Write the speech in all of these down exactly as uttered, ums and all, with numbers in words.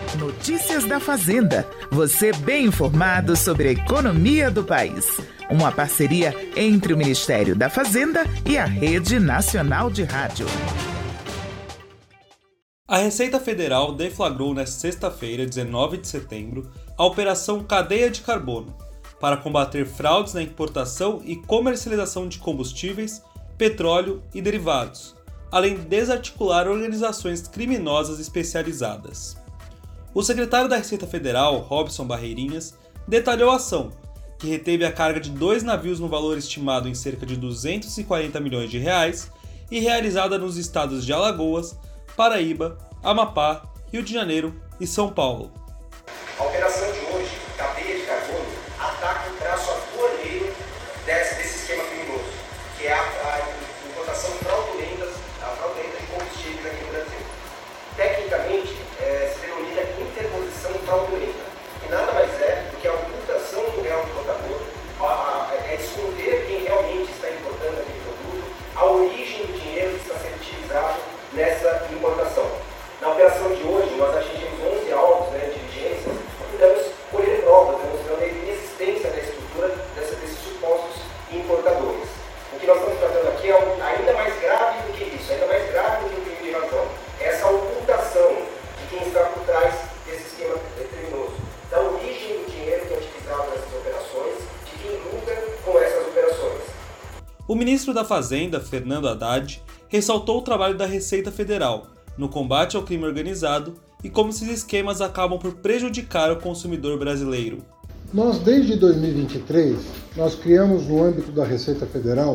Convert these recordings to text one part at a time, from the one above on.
Notícias da Fazenda. Você bem informado sobre a economia do país. Uma parceria entre o Ministério da Fazenda e a Rede Nacional de Rádio. A Receita Federal deflagrou nesta sexta-feira, dezenove de setembro, a Operação Cadeia de Carbono, para combater fraudes na importação e comercialização de combustíveis, petróleo e derivados, além de desarticular organizações criminosas especializadas. O secretário da Receita Federal, Robson Barreirinhas, detalhou a ação, que reteve a carga de dois navios no valor estimado em cerca de duzentos e quarenta milhões de reais e realizada nos estados de Alagoas, Paraíba, Amapá, Rio de Janeiro e São Paulo. A operação de hoje, Cadeia de Carbono, ataca o braço atualheiro desse, desse esquema criminoso, que é a, a importação fraudulenta, a fraudulenta de combustíveis aqui no Brasil. Tecnicamente, é, se denomina interposição fraudulenta, que nada mais é do que a ocultação do real importador, a, a, é esconder quem realmente está importando aquele produto, a origem do dinheiro que está sendo utilizado nessa importação. Na operação de hoje, nós atingimos onze autos, né, de diligências, e pudemos colher provas, demonstrando a inexistência da estrutura dessa, desses supostos importadores. O que nós estamos tratando aqui é um, ainda mais grave do que isso, ainda mais grave do que o crime de razão. Essa ocultação de quem está por trás desse esquema criminoso, da origem do dinheiro que é utilizado nessas operações, de quem lucra com essas operações. O ministro da Fazenda, Fernando Haddad, ressaltou o trabalho da Receita Federal no combate ao crime organizado e como esses esquemas acabam por prejudicar o consumidor brasileiro. Nós, desde dois mil e vinte e três, nós criamos no âmbito da Receita Federal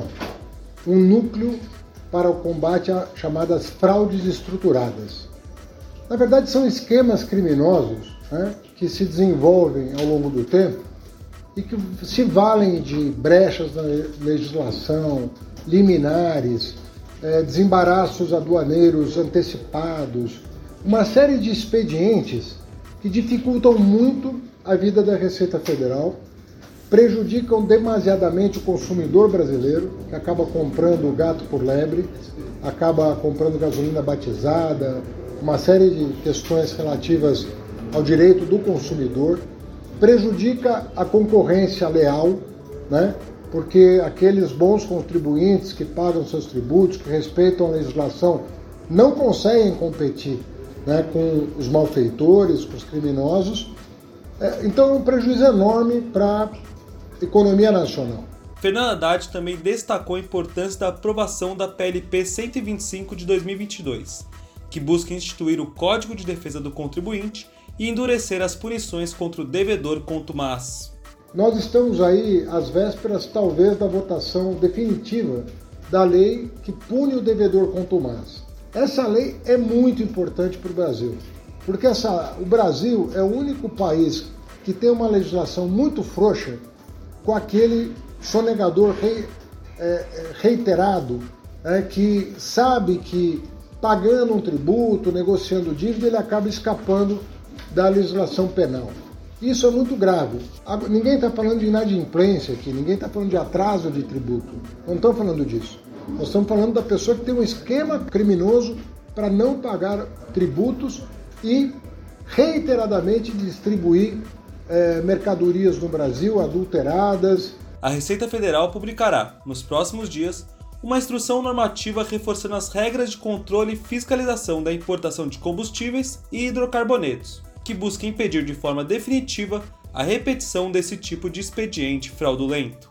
um núcleo para o combate a chamadas fraudes estruturadas. Na verdade, são esquemas criminosos, né, que se desenvolvem ao longo do tempo e que se valem de brechas na legislação, liminares, É, desembaraços aduaneiros antecipados, uma série de expedientes que dificultam muito a vida da Receita Federal, prejudicam demasiadamente o consumidor brasileiro, que acaba comprando gato por lebre, acaba comprando gasolina batizada, uma série de questões relativas ao direito do consumidor, prejudica a concorrência leal, né? Porque aqueles bons contribuintes que pagam seus tributos, que respeitam a legislação, não conseguem competir, né, com os malfeitores, com os criminosos. Então é um prejuízo enorme para a economia nacional. Fernando Haddad também destacou a importância da aprovação da P L P cento e vinte e cinco de dois mil e vinte e dois, que busca instituir o Código de Defesa do Contribuinte e endurecer as punições contra o devedor contumaz. Nós estamos aí às vésperas, talvez, da votação definitiva da lei que pune o devedor contumaz. Essa lei é muito importante para o Brasil, porque essa, o Brasil é o único país que tem uma legislação muito frouxa com aquele sonegador rei, é, reiterado, é, que sabe que pagando um tributo, negociando dívida, ele acaba escapando da legislação penal. Isso é muito grave. Ninguém está falando de inadimplência aqui, ninguém está falando de atraso de tributo. Não estamos falando disso. Nós estamos falando da pessoa que tem um esquema criminoso para não pagar tributos e reiteradamente distribuir eh, mercadorias no Brasil adulteradas. A Receita Federal publicará, nos próximos dias, uma instrução normativa reforçando as regras de controle e fiscalização da importação de combustíveis e hidrocarbonetos, que busca impedir de forma definitiva a repetição desse tipo de expediente fraudulento.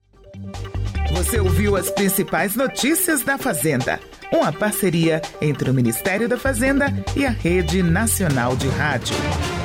Você ouviu as principais notícias da Fazenda, uma parceria entre o Ministério da Fazenda e a Rede Nacional de Rádio.